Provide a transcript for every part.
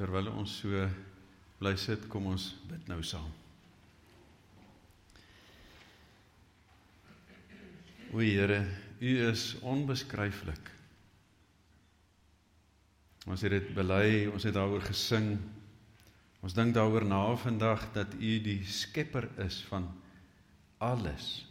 Terwyl ons so bly sit, kom ons bid nou saam. O Here, U is onbeskryflik. Ons het dit bely, ons het daaroor gesing. Ons dink daaroor na vandag dat U die skepper is van alles.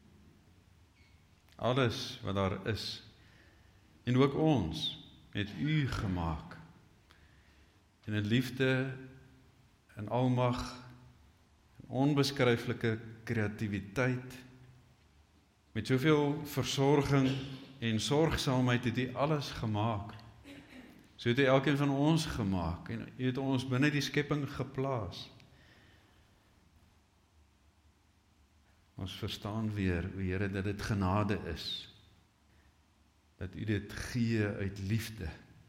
Alles wat daar is. En ook ons het U gemaak. En in liefde, in almag, in onbeskryflike kreatiwiteit, met soveel versorging en sorgsaamheid het U alles gemaak. So het U elkeen van ons gemaak en U het ons binne die skepping geplaas. Ons verstaan weer, o Here, dat dit genade is. Dat U dit gee uit liefde.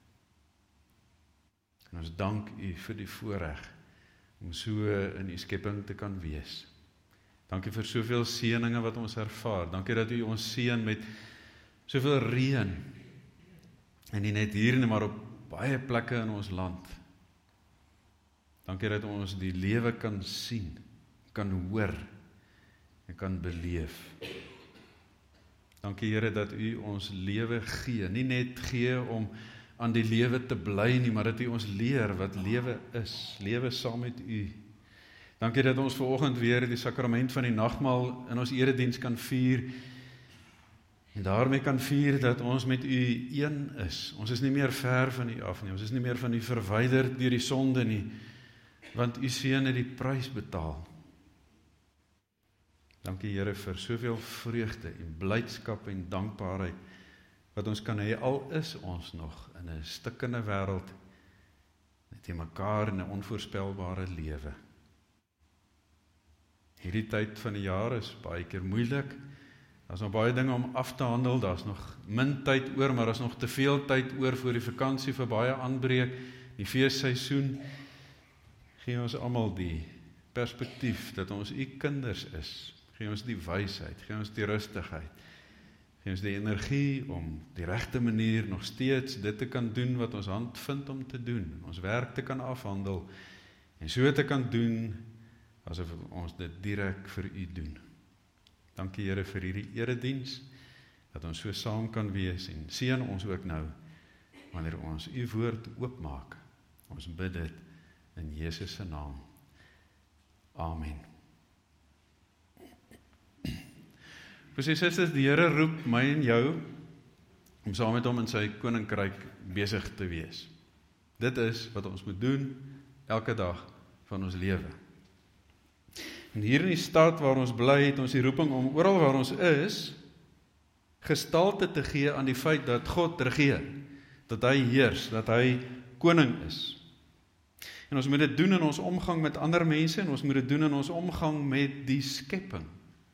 En ons dank U vir die voorreg om so in U skepping te kan wees. Dankie vir soveel seëninge wat ons ervaar. Dankie dat U ons seën met soveel reën. En nie net hier nie, maar op baie plekke in ons land. Dankie dat ons die lewe kan sien, kan hoor en kan beleef. Dankie Here dat U ons lewe gee, nie net gee om aan die lewe te bly nie, maar dat U ons leer wat lewe is, lewe saam met U. Dankie dat ons vanoggend weer die sakrament van die nagmaal in ons erediens kan vier, en daarmee kan vier dat ons met U een is. Ons is nie meer ver van U af nie, ons is nie meer van U verwyderd deur die sonde nie, want U seun het die prys betaal. Dankie Here vir soveel vreugde en blydskap en dankbaarheid wat ons kan hê, al is ons nog in 'n stikkende wêreld met mekaar in 'n onvoorspelbare lewe. Hierdie tyd van die jaar is baie keer moeilik. Daar's nog baie dinge om af te handel, daar's nog min tyd oor, maar daar's nog te veel tyd oor voor die vakansie vir baie aanbreek, die feesseisoen. Gee ons almal die perspektief dat ons U kinders is. Gee ons die wysheid, gee ons die rustigheid, gee ons die energie om die regte manier nog steeds dit te kan doen wat ons hand vind om te doen, ons werk te kan afhandel en so te kan doen asof ons dit direk vir U doen. Dankie Here vir hierdie erediens, dat ons so saam kan wees en seën ons ook nou, wanneer ons U woord oopmaak. Ons bid dit in Jesus se naam. Amen. Broers en susters, die Here roep my en jou om saam met hom in sy koninkryk besig te wees. Dit is wat ons moet doen elke dag van ons lewe. En hier in die stad waar ons bly, het ons die roeping om oral waar ons is, gestalte te gee aan die feit dat God regeer, dat hy heers, dat hy koning is. En ons moet dit doen in ons omgang met ander mense, en ons moet dit doen in ons omgang met die skepping.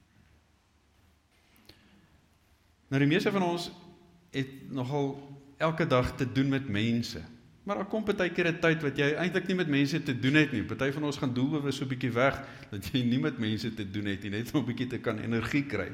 Nou die meeste van ons het nogal elke dag te doen met mense. Maar daar kom partykeer 'n tyd wat jy eintlik nie met mense te doen het nie. Party van ons gaan doelbewus so 'n bietjie weg, dat jy nie met mense te doen het nie, net om 'n bietjie te kan energie kry.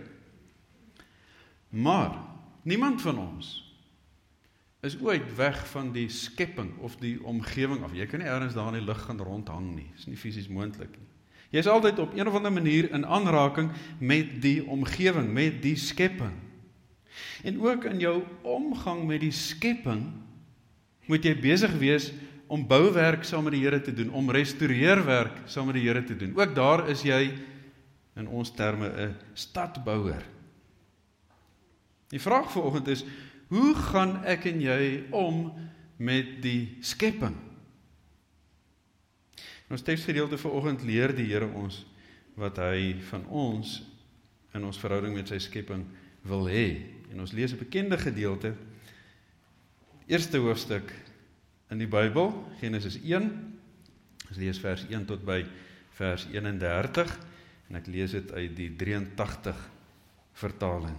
Maar niemand van ons is ooit weg van die skepping of die omgewing af. Jy kan nie ergens daar in die lug gaan rondhang nie. Dis nie fisies moontlik nie. Jy is altyd op een of ander manier in aanraking met die omgewing, met die skepping. En ook in jou omgang met die skepping moet jy besig wees om bouwerk saam met die Here te doen, om restaureerwerk saam met die Here te doen. Ook daar is jy in ons terme 'n stadbouer. Die vraag vanoggend is, hoe gaan ek en jy om met die skepping? In ons teksgedeelte vanoggend leer die Here ons wat hy van ons in ons verhouding met sy skepping wil hê. En ons lees 'n bekende gedeelte, eerste hoofstuk in die Bybel, Genesis 1, ons lees vers 1 tot by vers 31, en ek lees dit uit die 83 vertaling.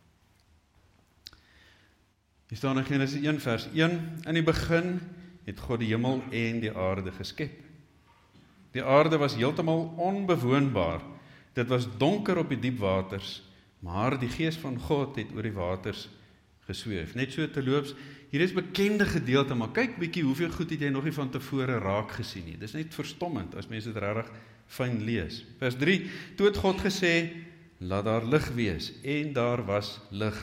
Hier staan in Genesis 1 vers 1, in die begin het God die hemel en die aarde geskep. Die aarde was heeltemal onbewoonbaar, dit was donker op die diep waters, maar die gees van God het oor die waters gesweef. Net so terloops, hier is bekende gedeelte, maar kyk bietjie hoeveel goed het jy nog nie van tevore raak gesien nie. Dis net verstommend as mense dit regtig fyn lees. Vers 3, toe het God gesê, laat daar lig wees, en daar was lig.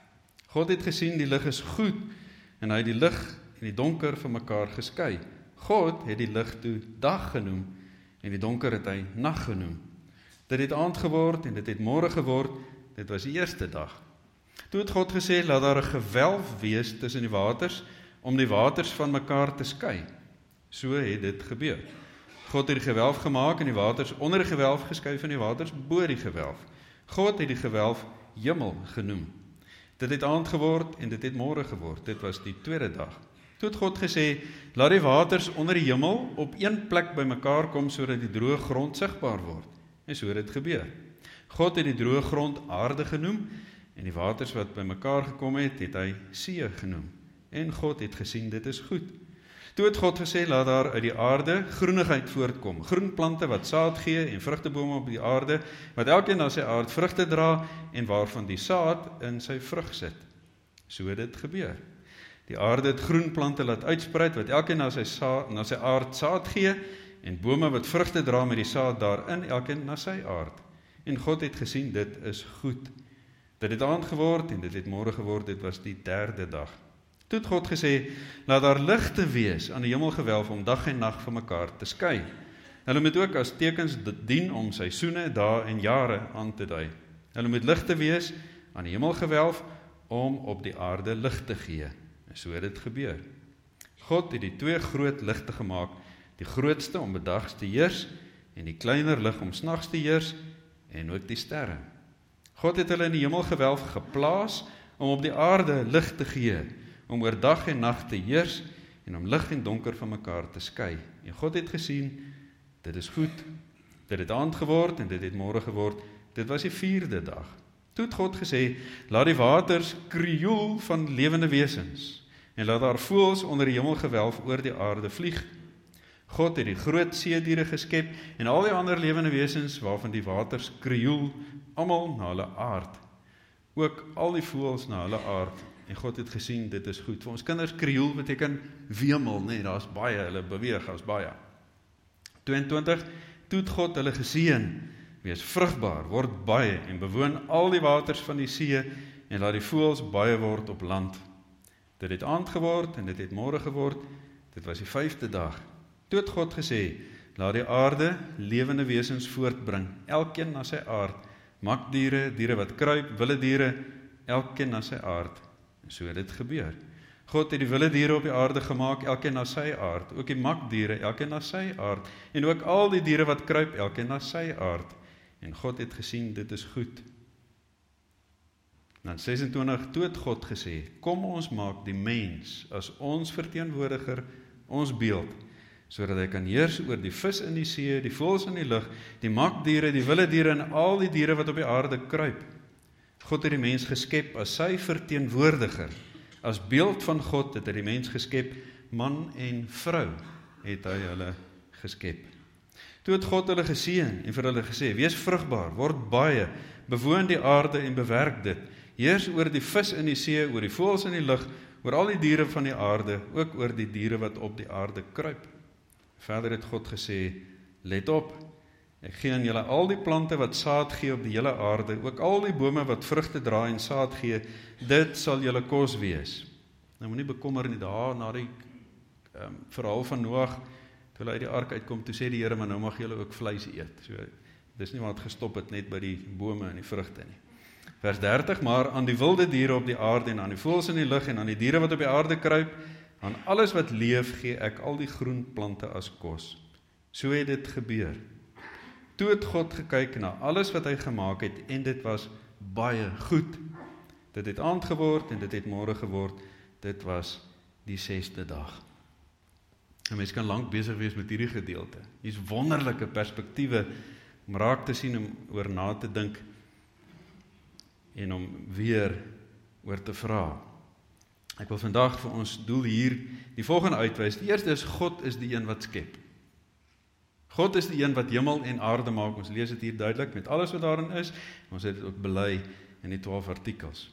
God het gesien die lig is goed, en hy het die lig en die donker van mekaar geskei. God het die lig toe dag genoem, en die donker het hy nag genoem. Dit het aand geword, en dit het môre geword, dit was die eerste dag. Toe het God gesê, laat daar 'n gewelf wees tussen die waters, om die waters van mekaar te skei. So het dit gebeur. God het die gewelf gemaak, en die waters onder die gewelf geskei van die waters bo die gewelf. God het die gewelf hemel genoem. Dit het aand geword, en dit het môre geword, dit was die tweede dag. Toe het God gesê, laat die waters onder die hemel op een plek bymekaar kom, sodat die droë grond sigbaar word. En so het dit gebeur. God het die droë grond aarde genoem, en die waters wat bymekaar gekom het, het hy see genoem. En God het gesien, dit is goed. Toe het God gesê, laat daar uit die aarde groenigheid voortkom, groenplante wat saad gee, en vrugtebome op die aarde, wat elkeen na sy aard vrugte dra, en waarvan die saad in sy vrug sit. So het dit gebeur. Die aarde het groenplante laat uitspruit, wat elkeen na sy aard saad gee, en bome wat vrugte dra met die saad daarin, elkeen na sy aard. En God het gesien, dit is goed. Dit het aand geword, en dit het môre geword, dit was die derde dag. Toe het God gesê, laat daar ligte wees aan die hemelgewelf om dag en nag van mekaar te skei. Hulle moet ook as tekens dien om seisoene, dae en jare aan te dui. Hulle moet ligte wees aan die hemelgewelf om op die aarde lig te gee. En so het dit gebeur. God het die twee groot ligte gemaak, die grootste om bedags te heers, en die kleiner lig om snags te heers, en ook die sterre. God het hulle in die hemelgewelf geplaas, om op die aarde lig te gee, om oor dag en nag te heers, en om lig en donker van mekaar te skei. En God het gesien, dit is goed. Dit het aand geword, en dit het môre geword, dit was die vierde dag. Toe het God gesê, laat die waters krioel van lewende wesens, en laat daar voëls onder die hemelgewelf oor die aarde vlieg. God het die groot seediere geskep, en al die ander lewende wesens, waarvan die waters krioel, almal na hulle aard. Ook al die voëls na hulle aard, en God het gesien, dit is goed. Vir ons kinders, krioel beteken wemel, nee, daar is baie, hulle beweeg, daar is baie. 22, toe het God hulle geseën, wees vrugbaar, word baie, en bewoon al die waters van die see, en laat die voëls baie word op land. Dit het aand geword, en dit het môre geword, dit was die 5de dag. Toe het God gesê, laat die aarde lewende wesens voortbring, elkeen na sy aard, makdiere, diere wat kruip, wilde diere, elkeen na sy aard. En so het dit gebeur. God het die wilde diere op die aarde gemaak, elkeen na sy aard, ook die makdiere, elkeen na sy aard, en ook al die diere wat kruip, elkeen na sy aard. En God het gesien, dit is goed. Dan 26, toe het God gesê, kom ons maak die mens as ons verteenwoordiger, ons beeld, sodat hy kan heers oor die vis in die see, die voëls in die lug, die makdiere, die wilde diere en al die diere wat op die aarde kruip. God het die mens geskep as sy verteenwoordiger. As beeld van God het hy die mens geskep, man en vrou het hy hulle geskep. Toe het God hulle geseën en vir hulle gesê, wees vrugbaar, word baie, bewoon die aarde en bewerk dit. Heers oor die vis in die see, oor die voëls in die lug, oor al die diere van die aarde, ook oor die diere wat op die aarde kruip. Verder het God gesê, let op, ek gee aan julle al die plante wat saad gee op die hele aarde, ook al die bome wat vrugte dra en saad gee, dit sal julle kos wees. Nou moenie bekommer nie, daar na die verhaal van Noag, toe hulle uit die ark uitkom, toe sê die Here, maar nou mag julle ook vleis eet. So, dis nie wat gestop het net by die bome en die vrugte nie. Vers 30, maar aan die wilde diere op die aarde en aan die voëls in die lug en aan die diere wat op die aarde kruip, aan alles wat leef gee ek al die groen plante as kos. So het dit gebeur. Toe het God gekyk na alles wat hy gemaak het en dit was baie goed. Dit het aand geword en dit het môre geword. Dit was die 6de dag. En mens kan lank besig wees met hierdie gedeelte. Hier's wonderlike perspektiewe om raak te sien, om oor na te dink en om weer oor te vra. Ek wil vandag vir ons doel hier die volgende uitwys. Die eerste is, God is die een wat skep. God is die een wat hemel en aarde maak. Ons lees dit hier duidelik met alles wat daarin is. Ons het dit ook bely in die 12 artikels.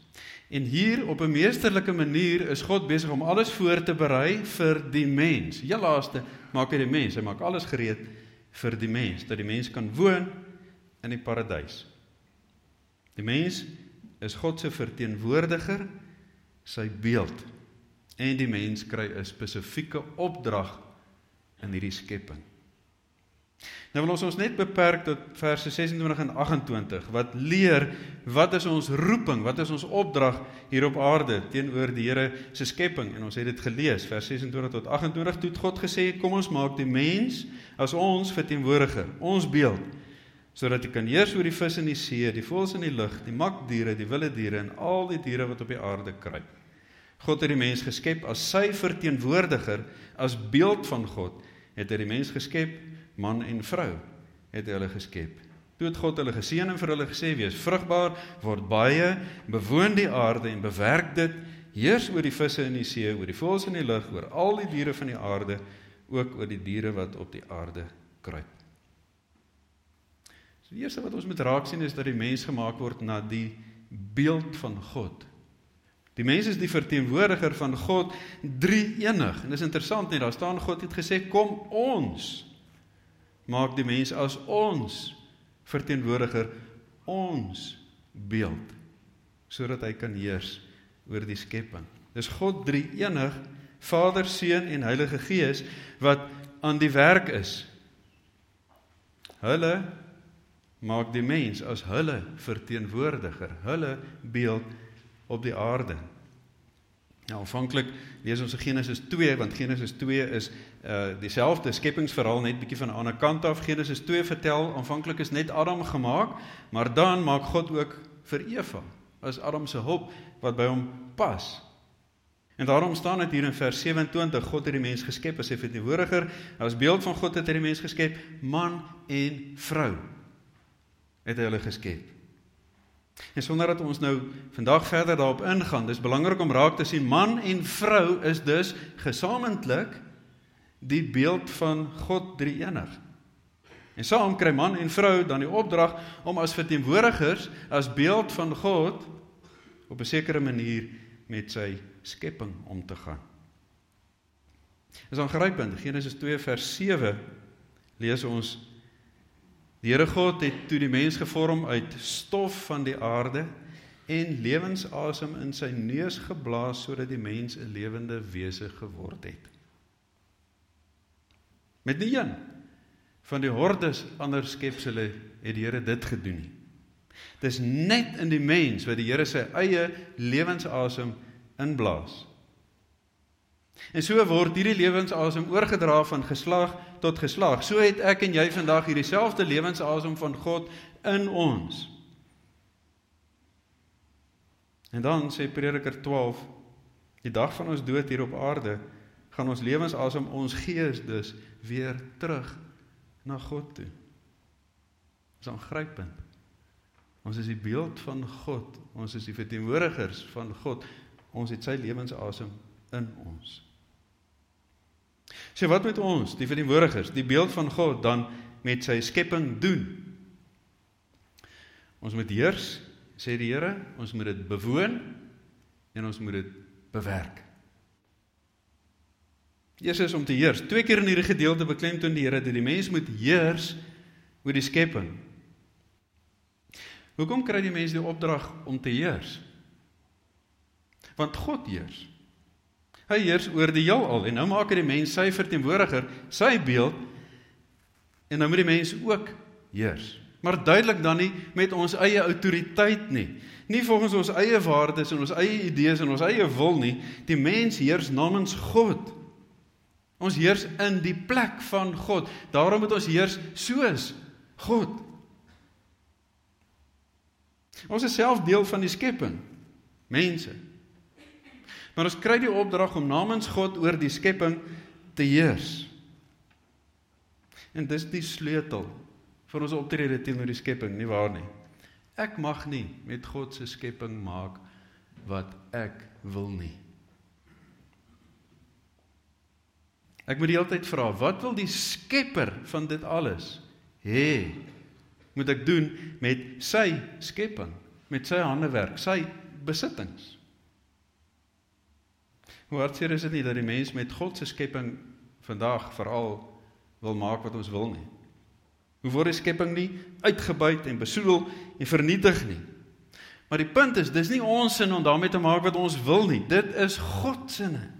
En hier op 'n meesterlike manier is God besig om alles voor te berei vir die mens. Heel laaste maak hy die mens, hy maak alles gereed vir die mens, dat die mens kan woon in die paradys. Die mens is God se verteenwoordiger, sy beeld, en die mens kry 'n spesifieke opdrag in hierdie skepping. Nou wil ons net beperk tot verse 26 en 28, wat leer, wat is ons roeping, wat is ons opdrag hier op aarde, teenoor die Here se skepping, en ons het dit gelees, vers 26 tot 28, toe het God gesê, kom ons maak die mens as ons verteenwoordiger, ons beeld, sodat hy kan heers oor die vis in die see, die voëls in die lug, die makdiere, die wilde diere, en al die diere wat op die aarde kruip. God het die mens geskep as sy verteenwoordiger, as beeld van God, het hy die mens geskep, man en vrou het hy hulle geskep. Toe het God hulle geseën en vir hulle gesê, wees vrugbaar, word baie, bewoon die aarde en bewerk dit, heers oor die visse in die see, oor die voëls in die lug, oor al die diere van die aarde, ook oor die diere wat op die aarde kruip. So die eerste wat ons moet raak sien is dat die mens gemaak word na die beeld van God. Die mens is die verteenwoordiger van God, drie-enig. En dis interessant nie, daar staan God het gesê, kom ons maak die mens as ons verteenwoordiger, ons beeld, sodat hy kan heers oor die skepping. Dis God drie-enig, Vader, Seun en Heilige Gees, wat aan die werk is. Hulle maak die mens as hulle verteenwoordiger, hulle beeld op die aarde. Nou, aanvanklik lees ons in Genesis 2, want Genesis 2 is dieselfde skepingsverhaal, net bietjie van 'n ander kant af. Genesis 2 vertel, aanvanklik is net Adam gemaak, maar dan maak God ook vir Eva, as Adam se hulp, wat by hom pas. En daarom staan dit hier in vers 27, God het die mens geskep as sy verteenwoordiger, as beeld van God het hy die mens geskep, man en vrou het hy hulle geskep. En sonder dat ons nou vandag verder daarop ingaan, dis belangrik om raak te sien, man en vrou is dus gesamentlik die beeld van God drie-enig. En saam kry man en vrou dan die opdrag om as verteenwoordigers, as beeld van God, op 'n sekere manier met sy skepping om te gaan. Dis aangrypend, Genesis 2 vers 7 lees ons, die Here God het toe die mens gevorm uit stof van die aarde en lewensasem in sy neus geblaas, sodat die mens 'n lewende wese geword het. Met nie een van die hordes ander skepsele het die Here dit gedoen nie. Dis net in die mens wat die Here sy eie lewensasem inblaas. En so word hierdie lewensasem oorgedra van geslag tot geslag. So het ek en jy vandag hierdie selfde lewensasem van God in ons. En dan sê Prediker 12, die dag van ons dood hier op aarde, gaan ons lewensasem, ons gees dus, weer terug na God toe. Dit is aangrypend. Ons is die beeld van God, ons is die verteenwoordigers van God, ons het sy lewensasem in ons. So wat moet ons, die verteenwoordigers, die beeld van God, dan met sy skepping doen? Ons moet heers, sê die Here, ons moet dit bewoon, en ons moet dit bewerk. Eers is om te heers. 2 keer in hierdie gedeelte beklemtoon die Here dat die mens moet heers oor die skepping. Hoekom kry die mens die opdrag om te heers? Want God heers. Hy heers oor die heelal, en nou maak hy die mens sy verteenwoordiger, sy beeld, en nou moet die mens ook heers. Maar duidelik dan nie met ons eie autoriteit nie. Nie volgens ons eie waardes en ons eie idees en ons eie wil nie. Die mens heers namens God. Ons heers in die plek van God. Daarom moet ons heers soos God. Ons is self deel van die skepping, mense. Maar ons kry die opdrag om namens God oor die skepping te heers. En dis die sleutel vir ons optrede teenoor die skepping, nie waar nie? Ek mag nie met God se skepping maak wat ek wil nie. Ek moet die hele tyd vra, wat wil die skepper van dit alles hê? Moet ek doen met sy skepping, met sy handewerk, sy besittings. Hoe hartseer is dit nie dat die mens met God se skepping vandag veral wil maak wat ons wil nie. Hoe word die skepping nie uitgebuit en besoedel en vernietig nie. Maar die punt is, dis nie ons sin om daarmee te maak wat ons wil nie. Dit is God sinne.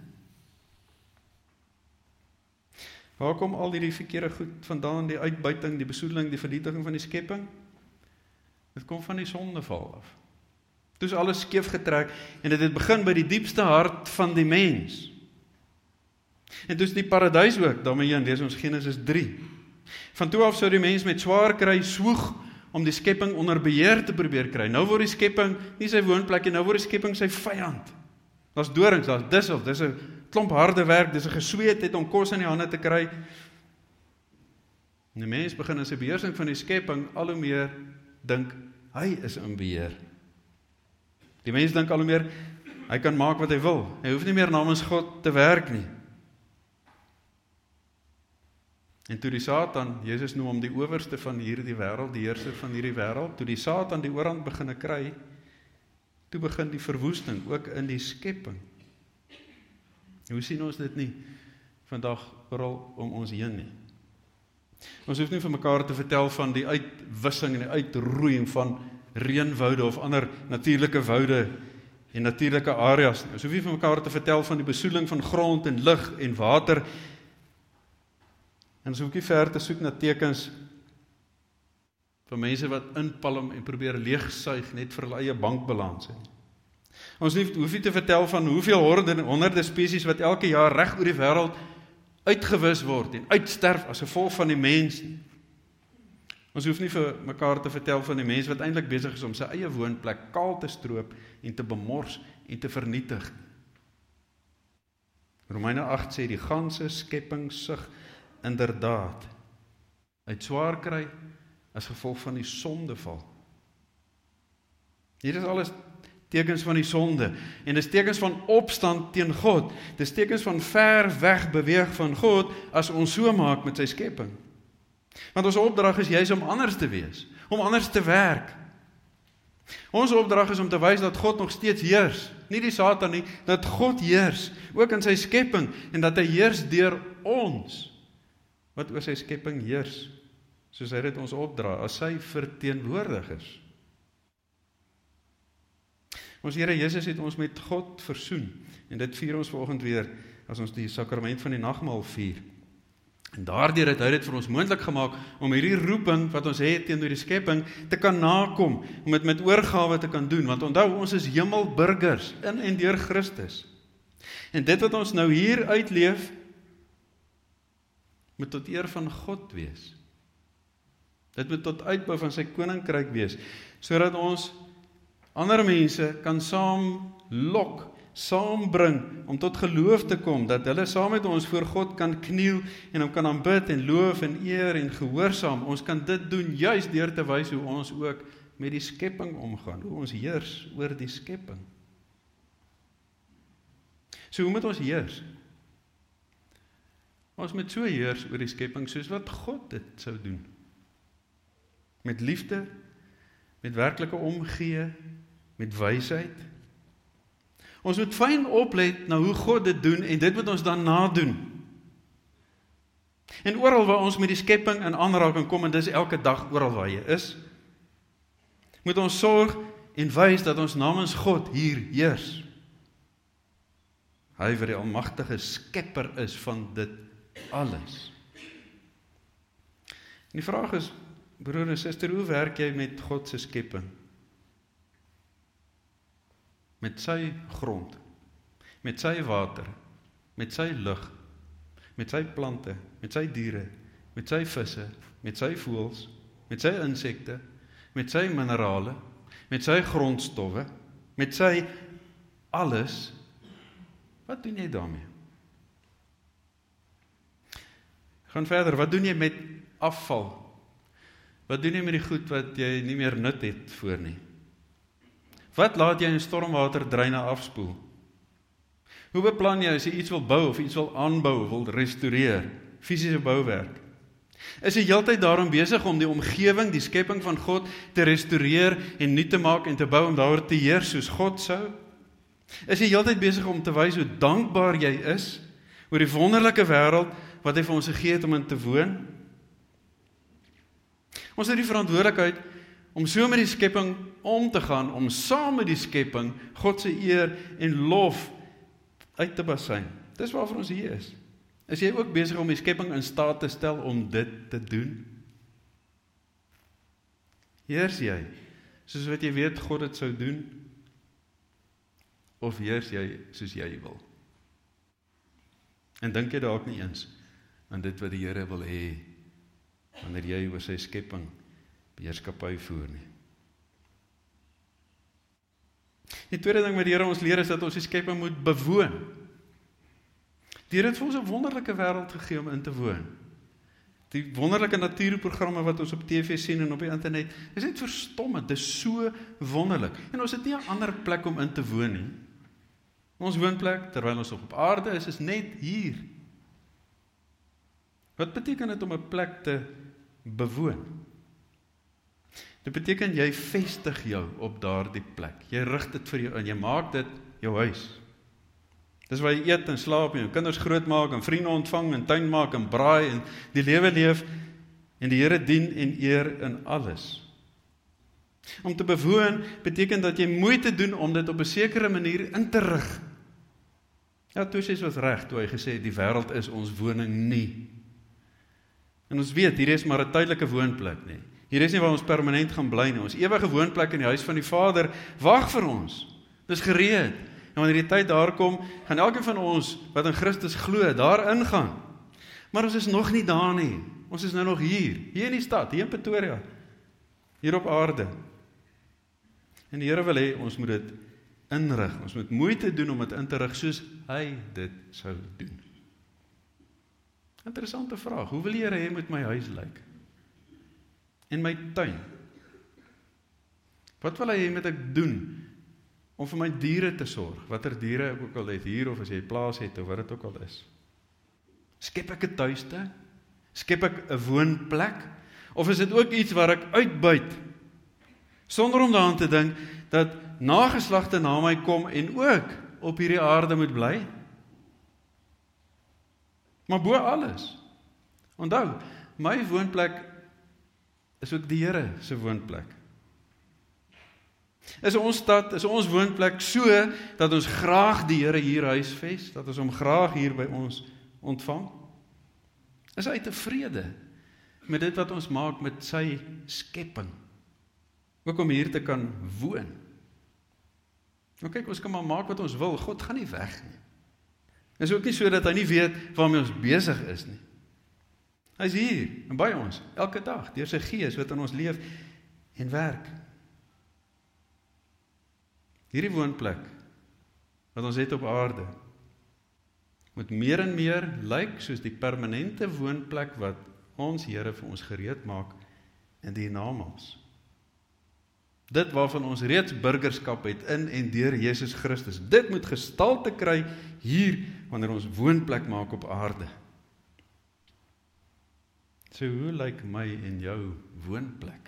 Waar kom al hierdie verkeerde goed vandaan, die uitbuiting, die besoedeling, die vernietiging van die skepping? Dit kom van die sondeval af. Toe is alles skeef getrek en dit het begin by die diepste hart van die mens. En toe is die paradys ook, daarmee lees ons Genesis 3. Van toe af sou die mens met swaar kry swoeg om die skepping onder beheer te probeer kry. Nou word die skepping nie sy woonplek nie, nou word die skepping sy vyand. Daar's dorings, daar's dissels, dis 'n klomp harde werk, dis 'n gesweet om kos in die hande te kry. En die mens begin in sy beheersing van die skepping al hoe meer dink, hy is in beheer. Die mens dink al hoe meer, hy kan maak wat hy wil. Hy hoef nie meer namens God te werk nie. En toe die Satan, Jesus noem hom die owerste van hierdie wêreld, die heerser van hierdie wêreld, toe die Satan die oorhand begin kry, toe begin die verwoesting, ook in die skepping. Hoe sien ons dit nie vandag oral om ons heen nie? Ons hoef nie vir mekaar te vertel van die uitwissing en die uitroeiing van reënwoude of ander natuurlike woude en natuurlike areas nie. Ons hoef nie vir mekaar te vertel van die besoedeling van grond en lug en water. En ons hoef nie ver te soek na tekens van mense wat inpalm en probeer leegsuig net vir hulle eie bankbalans. Ons hoef nie te vertel van hoeveel honderde spesies wat elke jaar reg oor die wêreld uitgewis word en uitsterf as gevolg van die mens. Ons hoef nie vir mekaar te vertel van die mens wat eintlik besig is om sy eie woonplek kaal te stroop en te bemors en te vernietig. Romeine 8 sê die ganse skepping sug inderdaad uit swaar kry as gevolg van die sondeval. Hier is alles tekens van die sonde, en dis tekens van opstand teen God, dis tekens van ver weg beweeg van God, as ons so maak met sy skepping. Want ons opdrag is juis om anders te wees, om anders te werk. Ons opdrag is om te wys dat God nog steeds heers, nie die Satan nie, dat God heers, ook in sy skepping, en dat hy heers deur ons, wat oor sy skepping heers, soos hy dit ons opdra, as sy verteenwoordigers. Ons Here Jesus het ons met God versoen, en dit vier ons vanoggend weer, as ons die sakrament van die nagmaal vier. En daardeur het hy dit vir ons moontlik gemaak, om hierdie roeping wat ons het teenoor die skepping, te kan nakom, om dit met oorgawe te kan doen, want onthou, ons is hemelburgers, in en deur Christus. En dit wat ons nou hier uitleef, moet tot eer van God wees. Dit moet tot uitbou van sy koninkryk wees, sodat ons ander mense kan saam lok, saambring, om tot geloof te kom, dat hulle saam met ons voor God kan kniel, en hom kan aanbid, en loof, en eer, en gehoorsaam. Ons kan dit doen, juist deur te wys hoe ons ook met die skepping omgaan, hoe ons heers oor die skepping. So hoe moet ons heers? Ons moet so heers oor die skepping, soos wat God dit sou doen. Met liefde, met werklike omgee, met wysheid. Ons moet fyn oplet na hoe God dit doen, en dit moet ons dan nadoen. En oral waar ons met die skepping in aanraking kom, en dis elke dag oral waar jy is, moet ons sorg en wys dat ons namens God hier heers. Hy wat die almagtige skepper is van dit alles. En die vraag is, broer en suster, hoe werk jy met God se skepping? Met sy grond, met sy water, met sy lug, met sy plante, met sy diere, met sy visse, met sy voëls, met sy insekte, met sy minerale, met sy grondstowwe, met sy alles. Wat doen jy daarmee? Gaan verder, wat doen jy met afval? Wat doen jy met die goed wat jy nie meer nut het voor nie? Wat laat jy in stormwaterdreine afspoel? Hoe beplan jy as jy iets wil bou of iets wil aanbou, wil restoreer, fisiese bouwerk? Is jy heeltyd daarom besig om die omgewing, die skepping van God te restoreer en nuut te maak en te bou om daaroor te heers soos God sou? Is jy heeltyd besig om te wys hoe dankbaar jy is oor die wonderlike wêreld wat hy vir ons gegee het om in te woon? Ons het die verantwoordelikheid om so met die skepping om te gaan, om saam met die skepping God se eer en lof uit te basyn. Dis waarvoor ons hier is. Is jy ook besig om die skepping in staat te stel om dit te doen? Heers jy, soos wat jy weet God het sou doen? Of heers jy soos jy wil? En dink jy dalk nie eens aan dit wat die Here wil hê, wanneer jy oor sy skepping heerskappy voer nie? Die tweede ding wat die Here ons leer is dat ons die skepping moet bewoon. Die Here het vir ons 'n wonderlike wêreld gegee om in te woon. Die wonderlike natuurprogramme wat ons op TV sien en op die internet, is net verstommend, dit is so wonderlik. En ons het nie 'n ander plek om in te woon nie. Ons woonplek, terwyl ons op aarde is net hier. Wat beteken dit om 'n plek te bewoon? Dit beteken jy vestig jou op daardie plek. Jy rig dit vir jou in, jy maak dit jou huis. Dis waar jy eet en slaap en jou kinders grootmaak en vriende ontvang en tuin maak en braai en die lewe leef en die Here dien en eer in alles. Om te bewoon beteken dat jy moeite doen om dit op 'n sekere manier in te rig. Ja, Tussies was reg toe hy gesê het die wêreld is ons woning nie. En ons weet, hier is maar 'n tydelike woonplek nie. Hier is nie waar ons permanent gaan bly nie. Ons ewige woonplek in die huis van die Vader wag vir ons. Dis gereed. En wanneer die tyd daar kom, gaan elkeen van ons wat in Christus glo, daar ingaan. Maar ons is nog nie daar nie. Ons is nou nog hier in die stad, hier in Pretoria, hier op aarde. En die Here wil hê ons moet dit inrig. Ons moet moeite doen om dit in te rig soos hy dit sou doen. Interessante vraag. Hoe wil die Here hê moet my huis lyk? En my tuin? Wat wil hy hê moet ek doen om vir my diere te sorg? Watter diere ek ook al het hier, of as jy plaas het, of wat dit ook al is. Skep ek 'n tuiste? Skep ek 'n woonplek? Of is dit ook iets waar ek uitbuit? Sonder om daaraan te dink dat nageslagte na my kom en ook op hierdie aarde moet bly. Maar bo alles, onthou, my woonplek is ook die Here se woonplek. Is ons stad, is ons woonplek so, dat ons graag die Here hier huisves, dat ons hom graag hier by ons ontvang? Is hy tevrede met dit wat ons maak met sy skepping? Ook om hier te kan woon. Nou kyk, ons kan maar maak wat ons wil, God gaan nie weg nie. Is ook nie so dat hy nie weet waarmee ons besig is nie. Hy is hier, en by ons, elke dag, deur sy Gees wat in ons leef en werk. Hierdie woonplek, wat ons het op aarde, moet meer en meer lyk soos die permanente woonplek wat ons Here vir ons gereed maak in die hiernamaals. Dit waarvan ons reeds burgerskap het in en deur Jesus Christus, dit moet gestalte kry hier, wanneer ons woonplek maak op aarde. So hoe lyk my en jou woonplek?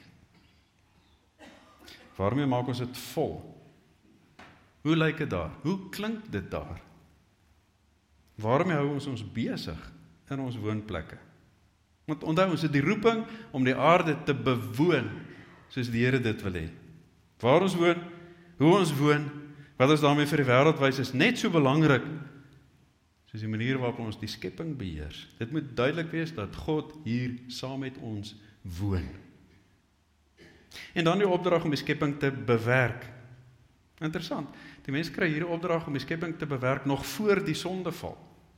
Waarmee maak ons dit vol? Hoe lyk dit daar? Hoe klink dit daar? Waarmee hou ons ons besig in ons woonplekke? Want onthou, ons het die roeping om die aarde te bewoon, soos die Here dit wil hê. Waar ons woon, hoe ons woon, wat ons daarmee vir die wêreld wys, is net so belangrik soos die manier waarop ons die skepping beheers. Dit moet duidelik wees dat God hier saam met ons woon. En dan die opdrag om die skepping te bewerk. Interessant, die mens kry hier 'n opdrag om die skepping te bewerk nog voor die sondeval.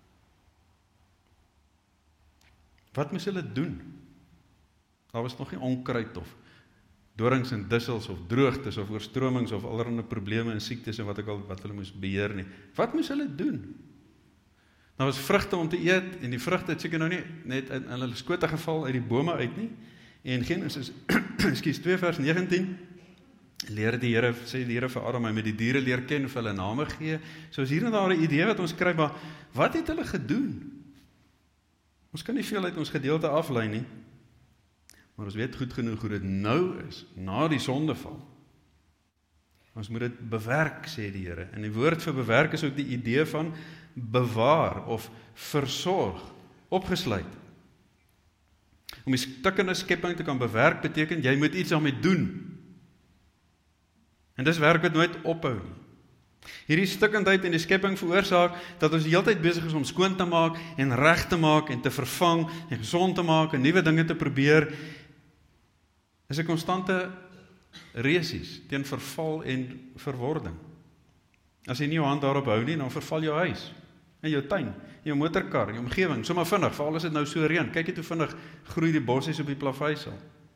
Wat moes hulle doen? Daar was nog nie onkruid of dorings en dussels of droogtes of oorstromings of allerlei probleme en siektes en wat hulle moes beheer nie. Wat moes hulle doen? Daar was vrugte om te eet en die vrugte het seker nou nie net in hulle skote geval uit die bome uit nie. En Genesis 2 vers 19 leer die Here, sê die Here vir Adam, hy met die diere leer ken, vir hulle name gee. So is hier en daar 'n idee wat ons kry, maar wat het hulle gedoen? Ons kan nie veel uit ons gedeelte aflei nie, maar ons weet goed genoeg hoe dit nou is, na die sondeval. Ons moet dit bewerk, sê die Here. En die woord vir bewerk is ook die idee van bewaar of versorg, opgesluit. Om die stukkende skepping te kan bewerk beteken, jy moet iets daarmee doen. En dis werk wat nooit ophou nie. Hierdie stikkendheid in die skepping veroorsaak dat ons die hele tyd besig is om skoon te maak en reg te maak en te vervang en gesond te maak en nuwe dinge te probeer. Is 'n konstante resies teen verval en verwording. As jy nie jou hand daarop hou nie, dan verval jou huis, en jou tuin, jou motorkar, jou omgewing, sommer vinnig, veral as dit nou so reën. Kyk net hoe vinnig groei die bossies op die plaveisel.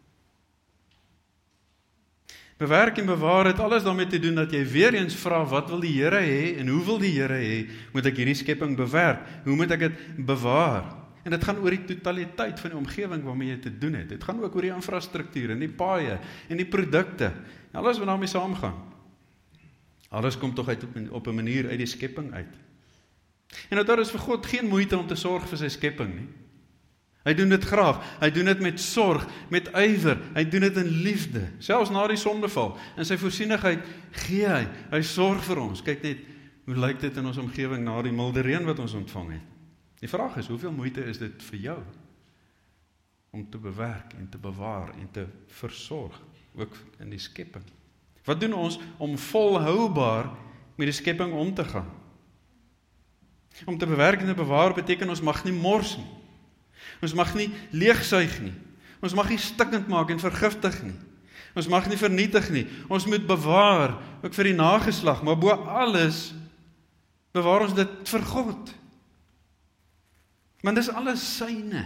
Bewerk en bewaar het alles daarmee te doen dat jy weer eens vra, wat wil die Here hê en hoe wil die Here hê, moet ek hierdie skepping bewerk? Hoe moet ek dit bewaar? En dit gaan oor die totaliteit van die omgewing waarmee jy te doen het. Dit gaan ook oor die infrastruktuur en die paaie en die produkte. En alles wat daarmee saamgaan. Alles kom tog uit op 'n manier uit die skepping uit. En daar is vir God geen moeite om te sorg vir sy skepping nie. Hy doen dit graag. Hy doen dit met sorg, met ywer. Hy doen dit in liefde. Selfs na die sondeval. In sy voorsienigheid gee hy. Hy sorg vir ons. Kyk net, hoe lyk dit in ons omgewing na die milde reën wat ons ontvang het? Die vraag is, hoeveel moeite is dit vir jou om te bewerk en te bewaar en te versorg, ook in die skepping? Wat doen ons om volhoubaar met die skepping om te gaan? Om te bewerk en te bewaar beteken ons mag nie mors nie. Ons mag nie leegsuig nie. Ons mag nie stikkend maak en vergiftig nie. Ons mag nie vernietig nie. Ons moet bewaar, ook vir die nageslag, maar bo alles bewaar ons dit vir God. Want dis alles syne.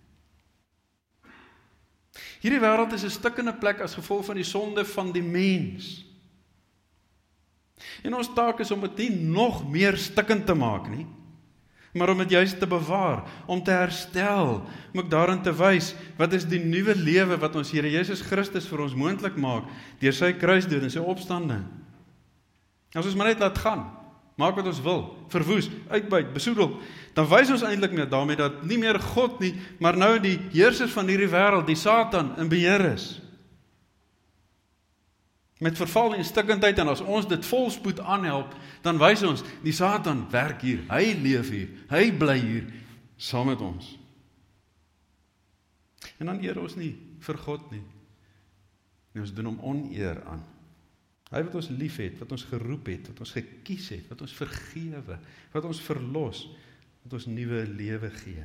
Hierdie wêreld is 'n stikkende plek as gevolg van die sonde van die mens. En ons taak is om dit nie nog meer stikkend te maak nie, maar om dit juist te bewaar, om te herstel, om ook daarin te wys, wat is die nuwe lewe wat ons Here Jesus Christus vir ons moontlik maak, deur sy kruisdood en sy opstanding. As ons maar net laat gaan, maak wat ons wil, verwoes, uitbuit, besoedel, dan wys ons eintlik daarmee dat nie meer God nie, maar nou die heerser van hierdie wêreld, die Satan, in beheer is. Met verval en stikkendheid, en as ons dit volspoed aanhelp, dan wys ons, die Satan werk hier, hy leef hier, hy bly hier, saam met ons. En dan eer ons nie vir God nie. En ons doen hom oneer aan. Hy wat ons lief het, wat ons geroep het, wat ons gekies het, wat ons vergewe, wat ons verlos, wat ons nuwe lewe gee.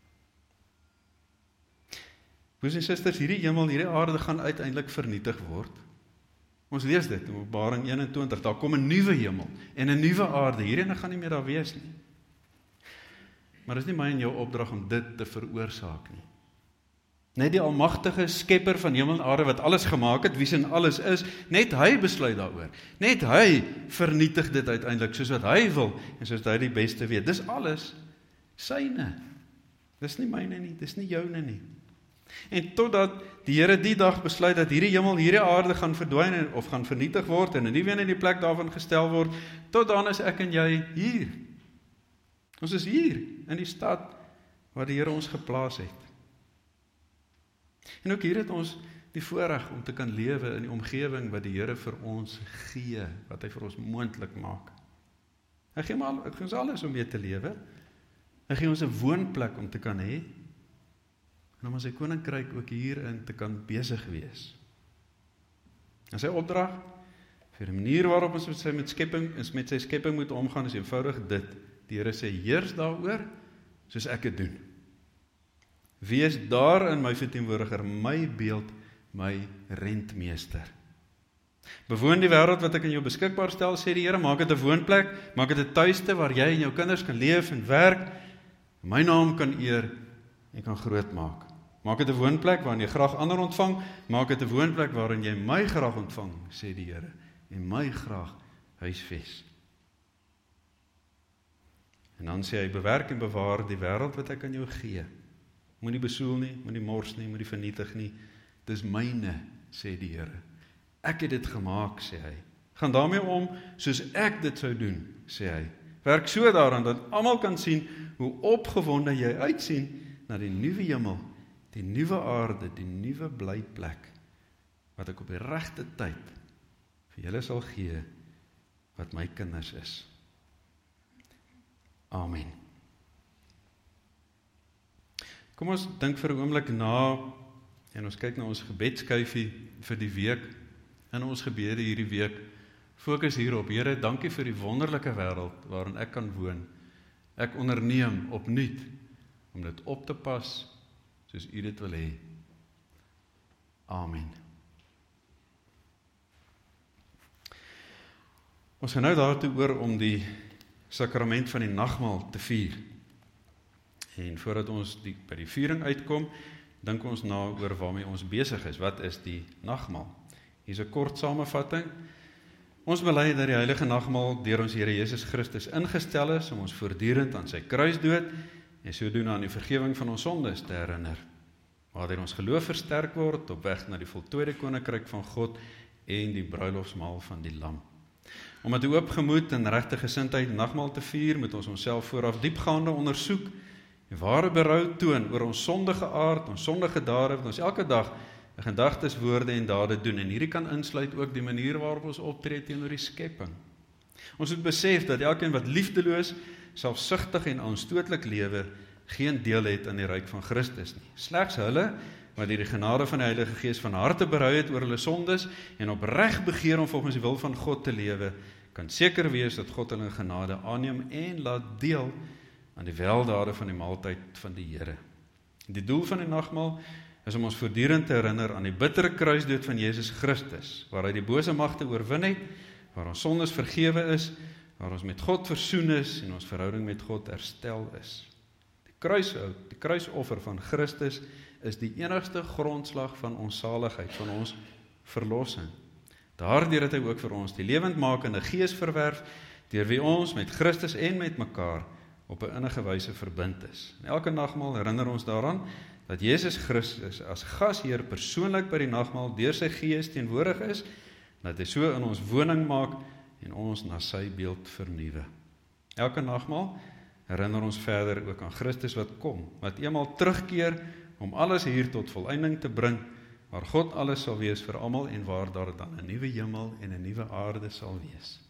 Broers en susters, hierdie hemel, hierdie aarde gaan uiteindelik vernietig word. Ons lees dit in Openbaring 21, daar kom 'n nuwe hemel en 'n nuwe aarde. Hierdie gaan nie meer daar wees nie. Maar dit is nie my en jou opdrag om dit te veroorsaak nie. Net die almagtige skepper van hemel en aarde wat alles gemaak het, wie sin alles is, net hy besluit daaroor. Net hy vernietig dit uiteindelik soos wat hy wil en soos hy die beste weet. Dis alles syne. Dis nie myne nie, dis nie joune nie. En totdat die Here die dag besluit dat hierdie hemel, hierdie aarde gaan verdwyn of gaan vernietig word en 'n nuwe een in die plek daarvan gestel word, tot dan is ek en jy hier. Ons is hier in die stad waar die Here ons geplaas het. En ook hier het ons die voorreg om te kan lewe in die omgewing wat die Here vir ons gee, wat hy vir ons moontlik maak. Hy gee ons alles om mee te lewe. Hy gee ons 'n woonplek om te kan hê, en om in sy koninkryk ook hierin te kan besig wees. En sy opdrag, vir die manier waarop ons met sy skepping moet omgaan, is eenvoudig dit. Die Here sê, heers daaroor, soos ek het doen. Wees daarin my verteenwoordiger, my beeld, my rentmeester. Bewoon die wêreld wat ek in jou beskikbaar stel, sê die Here, maak dit 'n woonplek, maak dit 'n tuiste waar jy en jou kinders kan leef en werk, my naam kan eer en kan groot maak. Maak dit 'n woonplek waarin jy graag ander ontvang, maak dit 'n woonplek waarin jy my graag ontvang, sê die Here, en my graag huisves. En dan sê hy, bewerk en bewaar die wêreld wat ek aan jou gee. Moenie besoel nie, moenie mors nie, moenie vernietig nie. Dis myne, sê die Here. Ek het dit gemaak, sê hy. Gaan daarmee om, soos ek dit sou doen, sê hy. Werk so daaraan, dat almal kan sien hoe opgewonde jy uitsien, na die nuwe hemel, die nuwe aarde, die nuwe blyplek, wat ek op die regte tyd vir julle sal gee, wat my kinders is. Amen. Kom ons dink vir 'n oomblik na, en ons kyk na ons gebedskyfie vir die week, in ons gebede hierdie week, fokus hierop, Here, dankie vir die wonderlike wêreld waarin ek kan woon. Ek onderneem opnuut om dit op te pas, soos U dit wil hê. Amen. Ons gaan nou daartoe oor om die sakrament van die nagmaal te vier. En voordat ons by die viering uitkom, dink ons na oor waarmee ons besig is. Wat is die nagmaal? Hier is 'n kort samevatting. Ons bely dat die heilige nagmaal deur ons Here Jesus Christus ingestel is om ons voortdurend aan sy kruisdood en sodoende aan die vergifnis van ons sondes te herinner, waardeur ons geloof versterk word op weg na die voltooide koninkryk van God en die bruilofsmaal van die Lam. Om met 'n oop gemoed en regte gesindheid nagmaal te vier, moet ons onsself vooraf diepgaande ondersoek en ware berou toon oor ons sondige aard, ons sondige dade wat ons elke dag in gedagtes, woorde en dade doen. En hierdie kan insluit ook die manier waarop ons optree teenoor die skepping. Ons moet besef dat elkeen wat liefdeloos, selfsugtig en aanstootlik lewe, geen deel het aan die ryk van Christus nie. Slegs hulle wat deur die genade van die Heilige Gees van harte berou het oor hulle sondes en opreg begeer om volgens die wil van God te lewe, kan seker wees dat God hulle genade aanneem en laat deel aan die weldade van die maaltyd van die Here. Die doel van die nagmaal is om ons voortdurend te herinner aan die bittere kruisdood van Jesus Christus, waar hy die bose magte oorwin het, waar ons sondes vergewe is, waar ons met God versoen is en ons verhouding met God herstel is. Die kruisoffer van Christus is die enigste grondslag van ons saligheid, van ons verlossing. Daardeur het hy ook vir ons die lewendmakende Gees verwerf, deur wie ons met Christus en met mekaar op 'n innige wyse verbind is. En elke nagmaal herinner ons daaraan dat Jesus Christus as gasheer persoonlik by die nagmaal deur sy Gees teenwoordig is, dat hy so in ons woning maak en ons na sy beeld vernuwe. Elke nagmaal herinner ons verder ook aan Christus wat kom, wat eenmaal terugkeer om alles hier tot volëinding te bring, waar God alles sal wees vir almal en waar daar dan 'n nuwe hemel en 'n nuwe aarde sal wees.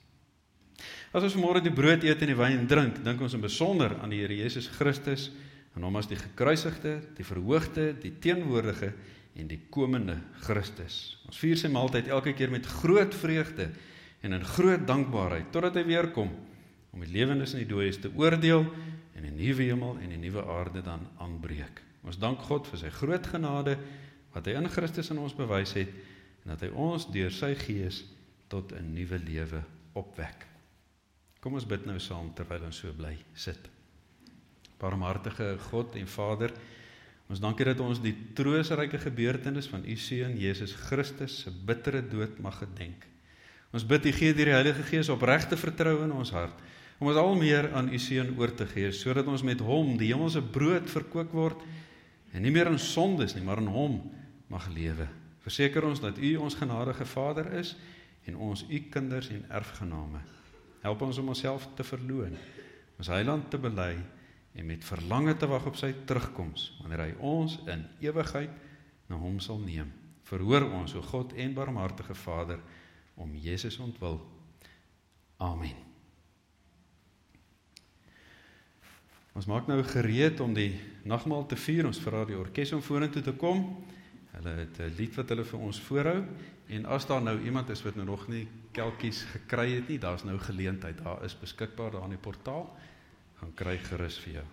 As ons vanmôre die brood eet en die wyn drink, dink ons in besonder aan die Here Jesus Christus, en hom as die gekruisigde, die verhoogde, die teenwoordige en die komende Christus. Ons vier sy maaltyd elke keer met groot vreugde en in groot dankbaarheid, totdat hy weer kom, om die lewendes en die dooies te oordeel en 'n nuwe hemel en 'n nuwe aarde dan aanbreek. Ons dank God vir sy groot genade, wat hy in Christus in ons bewys het, en dat hy ons deur sy Gees tot 'n nuwe lewe opwek. Kom ons bid nou saam terwyl ons so bly sit. Barmhartige God en Vader, ons dankie dat ons die troostryke gebeurtenis van u Seun Jesus Christus se bittere dood mag gedenk. Ons bid u gee deur die Heilige Gees opregte vertroue in ons hart, om ons al meer aan u Seun oor te gee, sodat ons met hom die hemelse brood verkoop word, en nie meer in sondes nie, maar in hom mag lewe. Verseker ons dat u ons genadige Vader is, en ons u kinders en erfgename. Help ons om onsself te verloon, ons Heiland te bely, en met verlange te wag op sy terugkoms, wanneer hy ons in ewigheid na hom sal neem. Verhoor ons, o God en barmhartige Vader, om Jesus ontwil. Amen. Ons maak nou gereed om die nagmaal te vier. Ons vra die orkes om vorentoe te kom. Hulle het 'n lied wat hulle vir ons voorhou. En as daar nou iemand is wat nou nog nie kelkies gekry het nie, daar's nou geleentheid. Daar is beskikbaar daar aan die portaal. Gaan kry gerus vir jou.